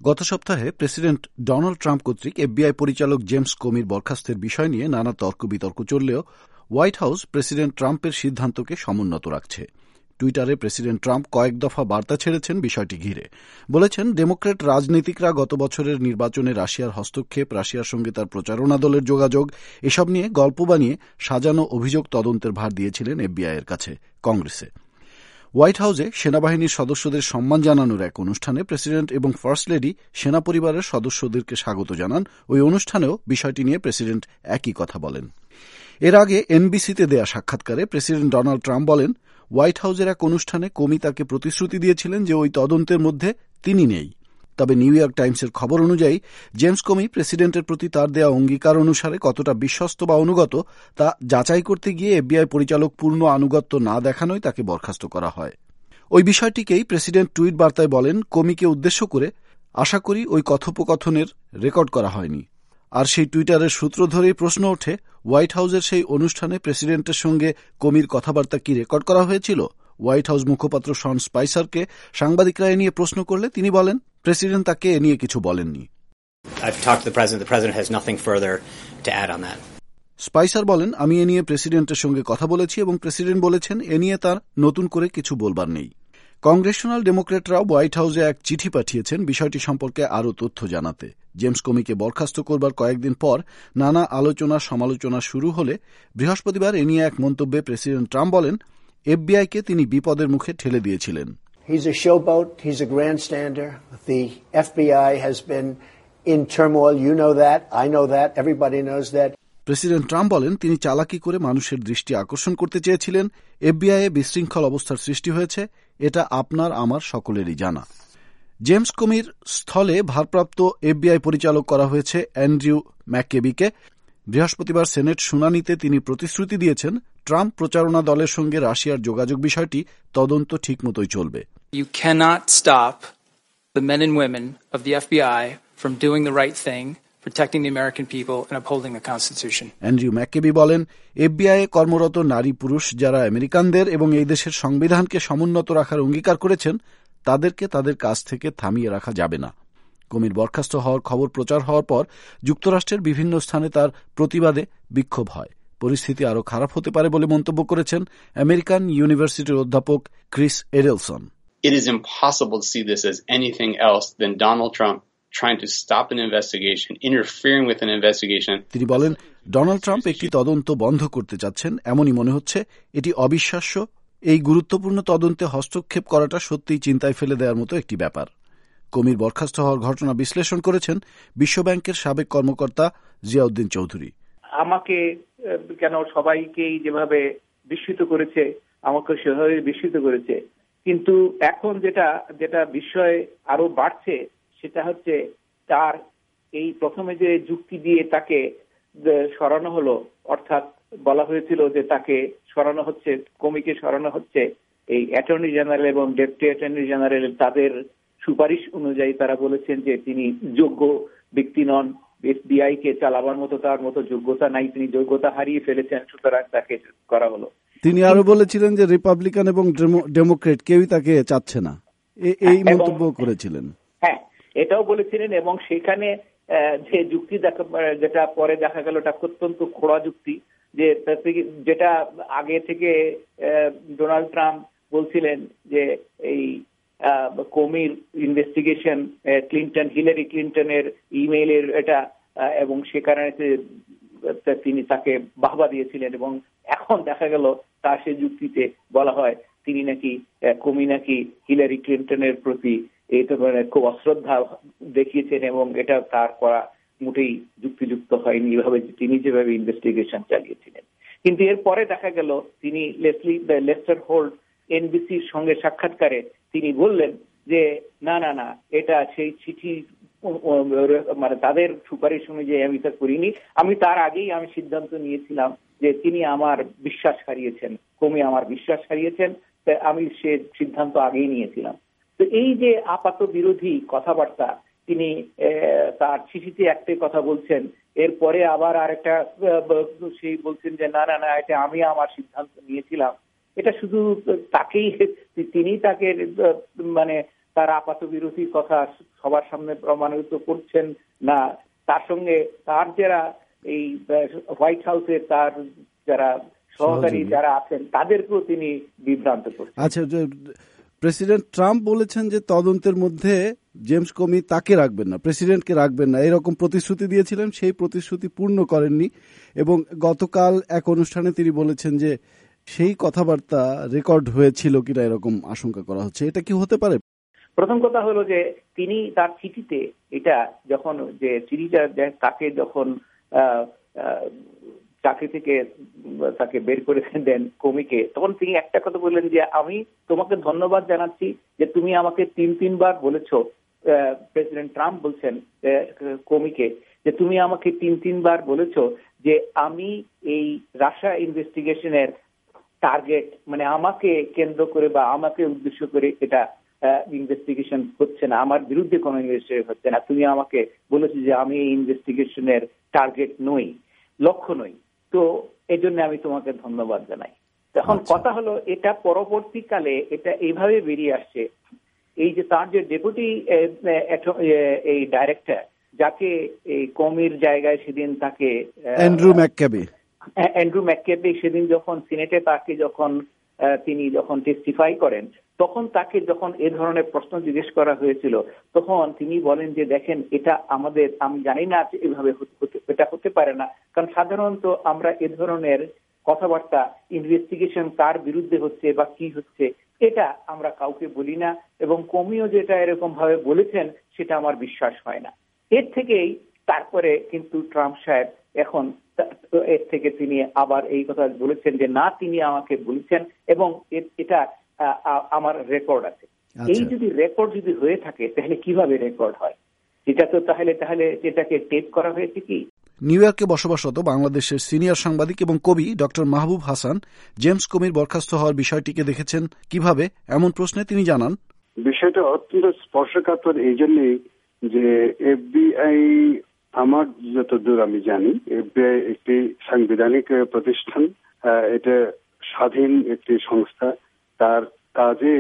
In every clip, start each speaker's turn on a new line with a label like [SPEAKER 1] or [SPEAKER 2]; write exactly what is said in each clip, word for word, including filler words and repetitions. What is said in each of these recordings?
[SPEAKER 1] গত সপ্তাহে president Donald Trump কর্তৃক এফবিআই পরিচালক জেমস কোমির বরখাস্তের বিষয় নিয়ে নানা তর্ক বিতর্ক চললেও হোয়াইট হাউস প্রেসিডেন্ট ট্রাম্পের সিদ্ধান্তকে সমুন্নত রাখছে। টুইটারে প্রেসিডেন্ট ট্রাম্প কয়েক দফা বার্তা ছেড়েছেন বিষয়টি ঘিরে। বলেছেন, ডেমোক্র্যাট রাজনীতিকরা গত বছরের নির্বাচনে রাশিয়ার হস্তক্ষেপ, রাশিয়ার সঙ্গে তার প্রচারণা দলের যোগাযোগ, এসব নিয়ে গল্প বানিয়ে সাজানো অভিযোগ তদন্তের ভার দিয়েছিলেন এফবিআইয়ের কাছে, কংগ্রেসে। হোয়াইট হাউসে সেনাবাহিনীর সদস্যদের সম্মান জানানোর এক অনুষ্ঠানে প্রেসিডেন্ট এবং ফার্স্ট লেডি সেনা পরিবারের সদস্যদেরকে স্বাগত জানান। ওই অনুষ্ঠানেও বিষয়টি নিয়ে প্রেসিডেন্ট একই কথা বলেন। এর আগে এনবিসিতে দেয়া সাক্ষাৎকারে প্রেসিডেন্ট ডোনাল্ড ট্রাম্প বলেন, হোয়াইট হাউসের এক অনুষ্ঠানে কোমি তাকে প্রতিশ্রুতি দিয়েছিলেন যে ওই তদন্তের মধ্যে তিনি নেই। তবে নিউ ইয়র্ক টাইমসের খবর অনুযায়ী জেমস কোমি প্রেসিডেন্টের প্রতি তার দেয়া অঙ্গীকার অনুসারে কতটা বিশ্বস্ত বা অনুগত তা যাচাই করতে গিয়ে এফবিআই পরিচালক পূর্ণ আনুগত্য না দেখানোয় তাকে বরখাস্ত করা হয়। ওই বিষয়টিকেই প্রেসিডেন্ট টুইট বার্তায় বলেন, কোমিকে উদ্দেশ্য করে আশা করি ওই কথোপকথনের রেকর্ড করা হয়নি। আর সেই টুইটারের সূত্র ধরেই প্রশ্ন ওঠে, হোয়াইট হাউসের সেই অনুষ্ঠানে প্রেসিডেন্টের সঙ্গে কোমির কথাবার্তা কি রেকর্ড করা হয়েছিল? হোয়াইট হাউস মুখপাত্র শন স্পাইসারকে সাংবাদিকরা এ নিয়ে প্রশ্ন করলে তিনি বলেন, প্রেসিডেন্ট তাকে এ নিয়ে কিছু বলেননি। স্পাইসার বলেন, আমি এ নিয়ে প্রেসিডেন্টের সঙ্গে কথা বলেছি এবং প্রেসিডেন্ট বলেছেন এ নিয়ে তার নতুন করে কিছু বলবার নেই। কংগ্রেশনাল ডেমোক্র্যাটরা হোয়াইট হাউসে এক চিঠি পাঠিয়েছেন বিষয়টি সম্পর্কে আরও তথ্য জানাতে। জেমস কোমিকে বরখাস্ত করবার কয়েকদিন পর নানা আলোচনা সমালোচনা শুরু হলে বৃহস্পতিবার এ নিয়ে এক মন্তব্যে প্রেসিডেন্ট ট্রাম্প বলেন, এফবিআইকে তিনি বিপদের মুখে ঠেলে দিয়েছিলেন।
[SPEAKER 2] He's a showboat. He's a grandstander. The F B I has been in turmoil. You know that. I know that. Everybody knows that.
[SPEAKER 1] President Trump বলেন, তিনি চালাকি করে মানুষের দৃষ্টি আকর্ষণ করতে চেয়েছিলেন। এফবিআইয়ে বিশৃঙ্খল অবস্থার সৃষ্টি হয়েছে, এটা আপনার আমার সকলেরই জানা। জেমস কোমির স্থলে ভারপ্রাপ্ত এফবিআই পরিচালক করা হয়েছে অ্যান্ড্রিউ ম্যাককেবিকে। বৃহস্পতিবার সেনেট শুনানিতে তিনি প্রতিশ্রুতি দিয়েছেন, ট্রাম্প প্রচারণা দলের সঙ্গে রাশিয়ার যোগাযোগ বিষয়টি তদন্ত ঠিকমতোই চলবে।
[SPEAKER 3] You cannot stop the men and women of the F B I from doing the right thing, protecting the American people and upholding the Constitution.
[SPEAKER 1] Andrew McCabe বলেন, এফবিআই কর্মরত নারী পুরুষ যারা আমেরিকানদের এবং এই দেশের সংবিধানকে সমুন্নত রাখার অঙ্গীকার করেছেন তাদেরকে তাদের কাজ থেকে থামিয়ে রাখা যাবে না। কোমির বরখাস্ত হওয়ার খবর প্রচার হওয়ার পর যুক্তরাষ্ট্রের বিভিন্ন স্থানে তার প্রতিবাদে বিক্ষোভ হয়। পরিস্থিতি আরও খারাপ হতে পারে বলে মন্তব্য করেছেন আমেরিকান ইউনিভার্সিটির অধ্যাপক Chris Edelson.
[SPEAKER 4] It is impossible to see this as anything else than Donald Trump trying to stop an investigation, interfering with an investigation.
[SPEAKER 1] তিনি বলেন, ডোনাল্ড ট্রাম্প একটি তদন্ত বন্ধ করতে চাচ্ছেন, এমনই মনে হচ্ছে। এটি অবিশ্বাস্য। এই গুরুত্বপূর্ণ তদন্তে হস্তক্ষেপ করাটা সত্যিই চিন্তায় ফেলে দেওয়ার মতো একটি ব্যাপার। কোমির বরখাস্ত হওয়ার ঘটনা বিশ্লেষণ করেছেন বিশ্বব্যাংকের সাবেক কর্মকর্তা জিয়াউদ্দিন চৌধুরী।
[SPEAKER 5] আমাকে কেন সবাইকেই যেভাবে বিস্মিত করেছে, আমাকে সেভাবে বিস্মিত করেছে। কিন্তু এখন যেটা যেটা বিষয় আরো বাড়ছে সেটা হচ্ছে তার এই প্রথমে যে যুক্তি দিয়ে তাকে সরানো হলো, অর্থাৎ বলা হয়েছিল যে তাকে সরানো হচ্ছে, কমিকে সরানো হচ্ছে এই অ্যাটর্নি জেনারেল এবং ডেপুটি অ্যাটর্নি জেনারেল তাদের সুপারিশ অনুযায়ী। তারা বলেছেন যে তিনি যোগ্য ব্যক্তি নন, এফবিআই কে চালাবার মতো তার মতো যোগ্যতা নাই, তিনি যোগ্যতা হারিয়ে ফেলেছেন, সুতরাং তাকে করা হলো।
[SPEAKER 1] তিনি আরো বলেছিলেন যে রিপাবলিকান এবং ডেমোক্রেট কেউই তাকে চাচ্ছে না, এই মন্তব্য করেছিলেন।
[SPEAKER 5] হ্যাঁ, এটাও বলেছিলেন এবং সেখানে যে যুক্তি দেখা যেটা পরে দেখা গেল এটা অত্যন্ত খোঁড়া যুক্তি, যে যেটা আগে থেকে ডোনাল্ড ট্রাম্প বলছিলেন যে এই কোমির ইনভেস্টিগেশন ক্লিন্টন হিলারি ক্লিন্টনের ইমেইলের এটা, এবং সে কারণে তিনি তাকে বাহবা দিয়েছিলেন। এবং এখন দেখা গেল তার সে যুক্তিতে বলা হয় তিনি নাকি কোমি নাকি হিলারি ক্লিন্টনের প্রতি এই ধরনের খুব অশ্রদ্ধা দেখিয়েছেন এবং এটা তার করা মোটেই যুক্তিযুক্ত হয়নি, এভাবে তিনি যেভাবে ইনভেস্টিগেশন চালিয়েছিলেন। কিন্তু এরপরে দেখা গেল তিনি লেসলি লেস্টার হোল্ড এনবিসির সঙ্গে সাক্ষাৎকারে তিনি বললেন যে না না না এটা সেই চিঠি মানে তাদের সুপারিশ অনুযায়ী আমি তা করিনি, আমি তার আগেই আমি সিদ্ধান্ত নিয়েছিলাম যে তিনি আমার বিশ্বাস হারিয়েছেন, কোমি আমার বিশ্বাস হারিয়েছেন, আমি সে সিদ্ধান্ত আগেই নিয়েছিলাম। তো এই যে আপাত বিরোধী কথাবার্তা, তিনি তার চিঠিতে একটাই কথা বলছেন, এরপরে আবার আরেকটা সেই বলছেন যে না না না এটা আমি আমার সিদ্ধান্ত নিয়েছিলাম। এটা শুধু তাকেই তিনি তাকে মানে তার আপাত বিরোধীর কথা সবার সামনে প্রমাণিত করছেন না, তার সঙ্গে তার যারা এই হোয়াইট হাউসে তার যারা সহকারী যারা আছেন তাদেরকেও তিনি বিভ্রান্ত করছেন।
[SPEAKER 1] আচ্ছা, প্রেসিডেন্ট ট্রাম্প বলেছেন যে তদন্তের মধ্যে জেমস কোমি তাকে রাখবেন না, প্রেসিডেন্টকে রাখবেন না, এরকম প্রতিশ্রুতি দিয়েছিলেন, সেই প্রতিশ্রুতি পূর্ণ করেননি। এবং গতকাল এক অনুষ্ঠানে তিনি বলেছেন যে সেই কথাবার্তা রেকর্ড হয়েছিল কিনা এরকম আশঙ্কা করা হচ্ছে। এটা কি হতে পারে?
[SPEAKER 5] প্রথম কথা হলো যে তিনি তার চিঠিতে এটা যখন যে চিঠিটা তাকে যখন চাকরি থেকে তাকে বের করে দেন কমিকে, তখন তিনি একটা কথা বললেন যে আমি তোমাকে ধন্যবাদ জানাচ্ছি যে তুমি আমাকে তিন তিনবার বলেছো, প্রেসিডেন্ট ট্রাম্প বলছেন কমিকে যে তুমি আমাকে তিন তিনবার বলেছো যে আমি এই রাশিয়া ইনভেস্টিগেশনের টার্গেট, মানে আমাকে কেন্দ্র করে বা আমাকে উদ্দেশ্য করে এটা ইনভেস্টিগেশন হচ্ছে না, আমার বিরুদ্ধে কোনো ইনভেস্টিগেশন হচ্ছে না। তুমি আমাকে বলেছো যে আমি এই ইনভেস্টিগেশনের টার্গেট নই, লক্ষ্য নই, তো এই জন্য আমি তোমাকে ধন্যবাদ জানাই। এখন কথা হলো এটা পরবর্তীকালে এটা এইভাবে বেরিয়ে আসছে, এই যে তার যে ডেপুটি এই ডাইরেক্টর যাকে এই কমির জায়গায় সেদিন তাকে
[SPEAKER 1] অ্যান্ড্রু ম্যাকক্যাবে
[SPEAKER 5] অ্যান্ড্রু ম্যাকক্যাবে সেদিন যখন সিনেটে তাকে যখন তিনি যখন টেস্টিফাই করেন, তখন তাকে যখন এ ধরনের প্রশ্ন জিজ্ঞেস করা হয়েছিল, তখন তিনি বলেন যে দেখেন এটা আমাদের, আমি জানি না এভাবে এটা হতে পারে না, কারণ সাধারণত আমরা এ ধরনের কথাবার্তা ইনভেস্টিগেশন কার বিরুদ্ধে হচ্ছে বা কি হচ্ছে এটা আমরা কাউকে বলি না, এবং কমিও যেটা এরকম ভাবে বলেছেন সেটা আমার বিশ্বাস হয় না। এর থেকেই তারপরে কিন্তু ট্রাম্প সাহেব এখন এর থেকে তিনি আবার এই কথা বলেছেন যে না, তিনি আমাকে বলেছেন এবং এটা আমার রেকর্ড আছে। এই যদি রেকর্ড যদি হয়ে থাকে তাহলে কিভাবে রেকর্ড হয়? এটা তো তাহলে তাহলে এটাকে টেপ করা হয়েছে কি?
[SPEAKER 1] নিউ ইয়র্কে বসবাসরত বাংলাদেশের সিনিয়র সাংবাদিক এবং কবি ডক্টর মাহবুব হাসান জেমস কোমির বরখাস্ত হওয়ার বিষয়টিকে দেখেছেন কিভাবে, এমন প্রশ্নে তিনি জানান,
[SPEAKER 6] বিষয়টা অত্যন্ত স্পর্শকাতর এই জন্যই যে এফবিআই, আমার যতদূর আমি জানি, এফবিআই একটি সাংবিধানিক প্রতিষ্ঠান, এটা স্বাধীন একটি সংস্থা, তার কাজে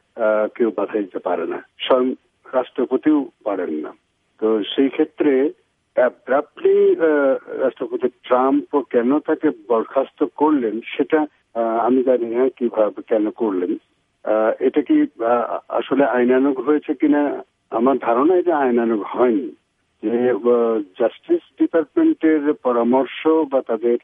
[SPEAKER 6] কেউ বাধা দিতে পারে না, স্বয়ং রাষ্ট্রপতিও পারেন না। তো সেই ক্ষেত্রে অ্যাব্রাপ্টলি রাষ্ট্রপতি ট্রাম্প কেন তাকে বরখাস্ত করলেন সেটা আমি জানি না কিভাবে কেন করলেন। এটা কি আসলে আইনানুগ হয়েছে কিনা, আমার ধারণা এটা আইনানুগ হয়নি। যে জাস্টিস ডিপার্টমেন্টের পরামর্শ বা তাদের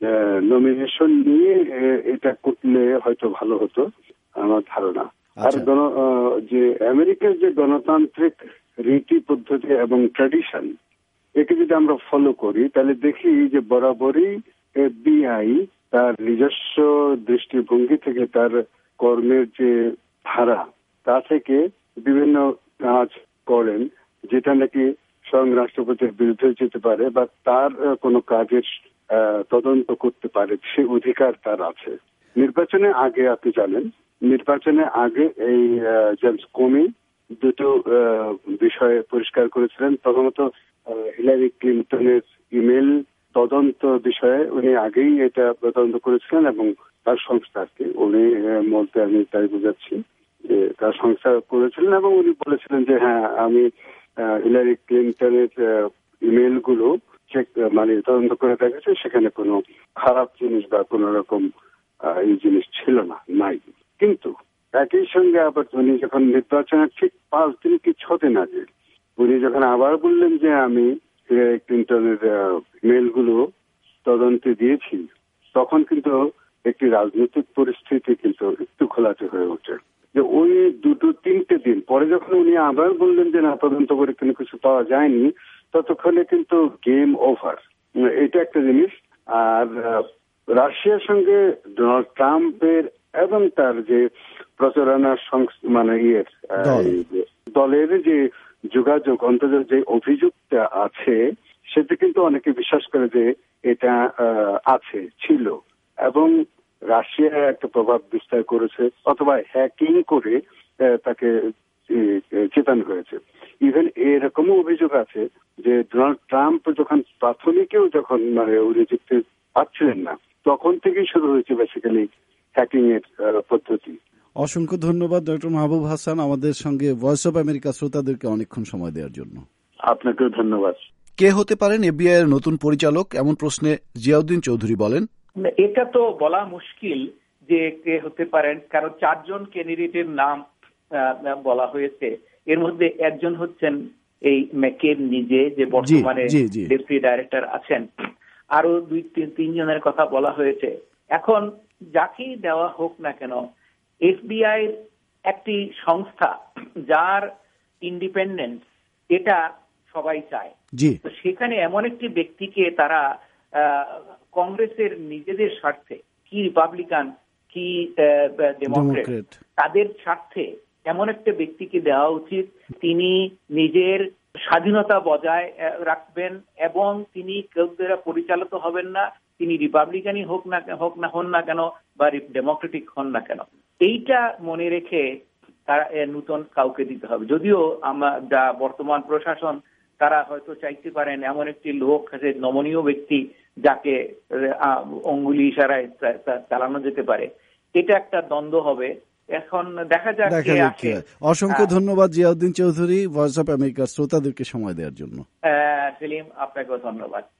[SPEAKER 6] নমিনেশন নিয়ে এটা করলে হয়তো ভালো হতো আমার ধারণা। আর গণ যে আমেরিকার যে গণতান্ত্রিক রীতি পদ্ধতি এবং ট্র্যাডিশন, একে যদি আমরা ফলো করি তাহলে দেখি যে বরাবরই এফবিআই তার নিজস্ব দৃষ্টিভঙ্গি থেকে, তার কর্মের যে ধারা, তা থেকে বিভিন্ন কাজ করেন যেটা নাকি স্বয়ং রাষ্ট্রপতির বিরুদ্ধে যেতে পারে বা তার কোনো কাজের তদন্ত করতে পারে, সে অধিকার তার আছে। নির্বাচনে আগে আপনি জানেন, নির্বাচনে আগে এই জেমস কোমি দুটো বিষয়ে পরিষ্কার করেছিলেন। প্রথমত হিলারি ক্লিন্টনের ইমেল তদন্ত বিষয়ে উনি আগেই এটা তদন্ত করেছিলেন এবং তার সংস্থাকে উনি বলতে আমি তাই বুঝাচ্ছি যে তার সংস্থা করেছিলেন এবং উনি বলেছিলেন যে হ্যাঁ আমি হিলারি ক্লিন্টনের ইমেল গুলো চেক মানে তদন্ত করে দেখেছি, সেখানে কোনো খারাপ জিনিস বা কোনো রকম এই জিনিস ছিল না, নাই। কিন্তু একই সঙ্গে আবার উনি যখন নির্বাচনের ঠিক পাঁচ দিন কি ছ দিন আগে উনি যখন আবার বললেন যে আমি হিলারি ক্লিন্টনের মেলগুলো তদন্তে দিয়েছি, তখন কিন্তু একটি রাজনৈতিক পরিস্থিতি কিন্তু একটু ঘোলাটে হয়ে ওঠে। যে ওই দুটো তিনটে দিন পরে যখন উনি আবার বললেন যে না তদন্ত করে কোনো কিছু পাওয়া যায়নি, ততক্ষণে কিন্তু গেম ওভার, এটা একটা জিনিস। আর রাশিয়ার সঙ্গে ডোনাল্ড ট্রাম্পের এবং তার যে প্রচারণার মানে ইয়ের দলের যে যোগাযোগ অন্তত যে অভিযোগটা আছে, সেটা কিন্তু অনেকে বিশ্বাস করে যে এটা আছে, ছিল এবং রাশিয়া একটা প্রভাব বিস্তার করেছে অথবা হ্যাকিং করে তাকে চেতানো হয়েছে। ইভেন এরকমও অভিযোগ আছে যে ডোনাল্ড ট্রাম্প যখন প্রাথমিকেও যখন মানে উনি জিততে পারছিলেন না, তখন থেকেই শুরু হয়েছে বেসিক্যালি হ্যাকিং এর পদ্ধতি।
[SPEAKER 1] অসংখ্য ধন্যবাদ ডক্টর মাহবুব হাসান, আমাদের সঙ্গে ভয়েস অব আমেরিকা শ্রোতাদেরকে অনেকক্ষণ সময় দেওয়ার জন্য।
[SPEAKER 6] আপনাকেও ধন্যবাদ।
[SPEAKER 1] কে হতে পারেন এফবিআই এর নতুন পরিচালক, এমন প্রশ্নে জিয়াউদ্দিন চৌধুরী বলেন,
[SPEAKER 5] এটা তো বলা মুশকিল যে কে হতে পারেন, কারণ চারজন ক্যান্ডিডেটের নাম বলা হয়েছে। এর মধ্যে একজন হচ্ছেন এই ম্যাকেব নিজে, যে বর্তমানে ডেপুটি ডাইরেক্টর আছেন। আরো দুই তিন জনের কথা বলা হয়েছে। এখন যাকেই দেওয়া হোক না কেন, এফবিআই একটি সংস্থা যার ইন্ডিপেন্ডেন্স, এটা সবাই চায়। তো সেখানে এমন একটি ব্যক্তিকে তারা কংগ্রেসের নিজেদের স্বার্থে, কি রিপাবলিকান কি ডেমোক্রেট, তাদের স্বার্থে এমন একটা ব্যক্তিকে দেওয়া উচিত তিনি নিজের স্বাধীনতা বজায় রাখবেন এবং তিনি কেউ দ্বারা পরিচালিত হবেন না, তিনি রিপাবলিকানই হোক না হোক না হন না কেন বা ডেমোক্রেটিক হন না কেন। এইটা মনে রেখে তারা নতুন কাউকে দিতে হবে। যদিও আমরা যা বর্তমান প্রশাসন তারা হয়তো চাইতে পারেন এমন একটি লোক আছে, নমনীয় ব্যক্তি, যাকে অঙ্গুলি ইশারায় চালানো যেতে পারে। এটা একটা দ্বন্দ্ব হবে। এখন দেখা যাক কে আসে।
[SPEAKER 1] অসংখ্য ধন্যবাদ জিয়াউদ্দিন চৌধুরী, ভয়েস অফ আমেরিকার শ্রোতাদেরকে সময় দেওয়ার জন্য।
[SPEAKER 5] সেলিম, আপনাকেও ধন্যবাদ।